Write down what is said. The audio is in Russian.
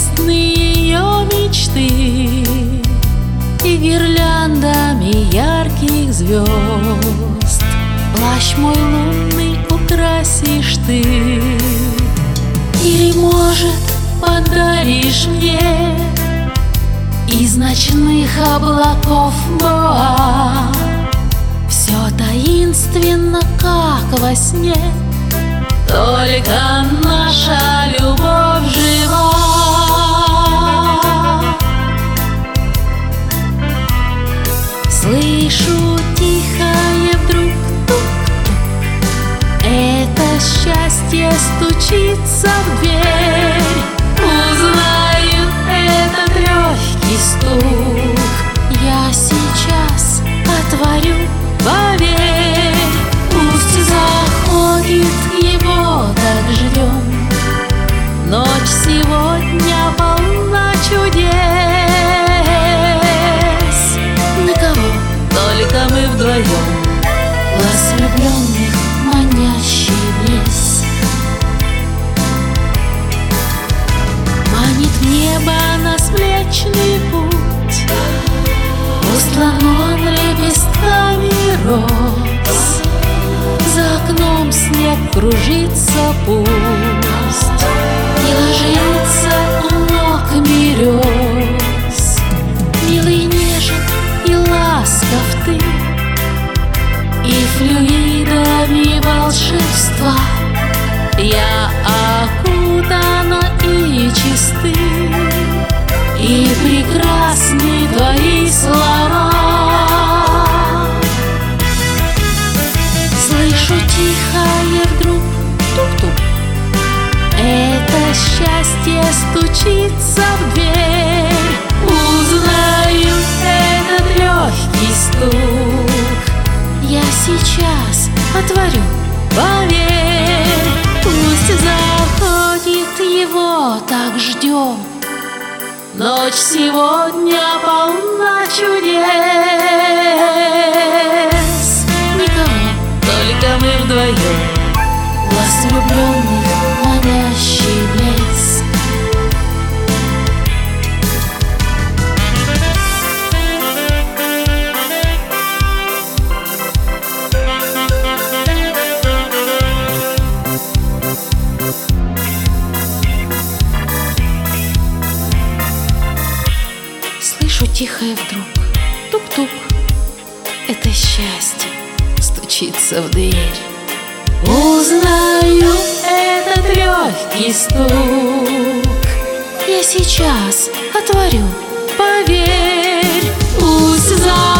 тесны ее мечты, и гирляндами ярких звезд плащ мой лунный украсишь ты. Или, может, подаришь мне из ночных облаков боа, все таинственно, как во сне, только наша любовь жива. Слышу тихое вдруг тук-тук, это счастье стучится в дверь. Узнаю этот легкий стук, я сейчас отворю, поверь. Пусть заходит, его так ждем, ночь сегодня полна чудес. Никого, только мы вдвоем, глаз влюбленных манящий блеск. Манит в небо нас Млечный Путь, устлан он лепестками роз. За окном снег кружится пусть, и ложится у ног берез. Милый, нежен и ласков ты, и флюидами волшебства я окутана и чисты, и прекрасны твои слова. Слышу тихое вдруг тук-тук, это счастье стучится в дверь. Узнаю этот легкий стук, я сейчас отворю, поверь. Пусть заходит, его так ждем, ночь сегодня полна чудес. Никого, только мы вдвоем, глаз влюбленных манящий блеск. Слышу тихое вдруг тук-тук, это счастье стучится в дверь. Узнаю этот легкий стук, я сейчас отворю, поверь. Пусть